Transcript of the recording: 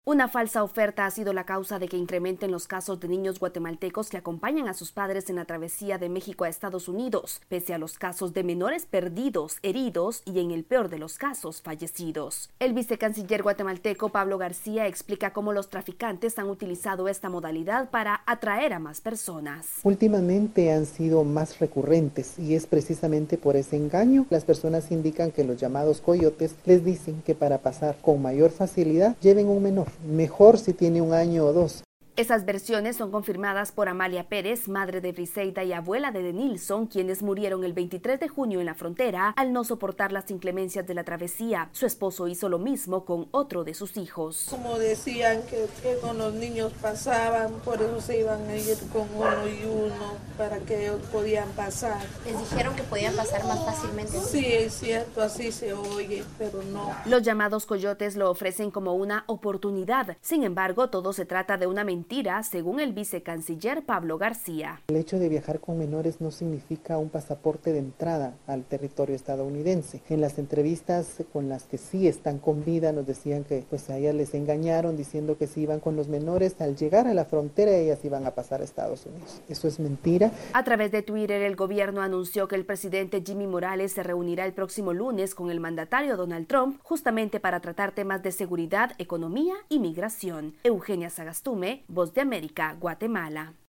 Una falsa oferta ha sido la causa de que incrementen los casos de niños guatemaltecos que acompañan a sus padres en la travesía de México a Estados Unidos, pese a los casos de menores perdidos, heridos y, en el peor de los casos, fallecidos. El vicecanciller guatemalteco Pablo García explica cómo los traficantes han utilizado esta modalidad para atraer a más personas. Últimamente han sido más recurrentes y es precisamente por ese engaño. Las personas indican que los llamados coyotes les dicen que para pasar con mayor facilidad lleven un menor. Mejor si tiene 1 año o 2. Esas versiones son confirmadas por Amalia Pérez, madre de Briseida y abuela de Denilson, quienes murieron el 23 de junio en la frontera al no soportar las inclemencias de la travesía. Su esposo hizo lo mismo con otro de sus hijos. Como decían que con los niños pasaban, por eso se iban a ir con uno y uno, para que ellos podían pasar. ¿Les dijeron que podían pasar más fácilmente? Sí, es cierto, así se oye, pero no. Los llamados coyotes lo ofrecen como una oportunidad. Sin embargo, todo se trata de una mentira, según el vicecanciller Pablo García. El hecho de viajar con menores no significa un pasaporte de entrada al territorio estadounidense. En las entrevistas con las que sí están con vida nos decían que pues a ellas les engañaron diciendo que si iban con los menores, al llegar a la frontera ellas iban a pasar a Estados Unidos. Eso es mentira. A través de Twitter, el gobierno anunció que el presidente Jimmy Morales se reunirá el próximo lunes con el mandatario Donald Trump justamente para tratar temas de seguridad, economía y migración. Eugenia Sagastume, Voz de América, Guatemala.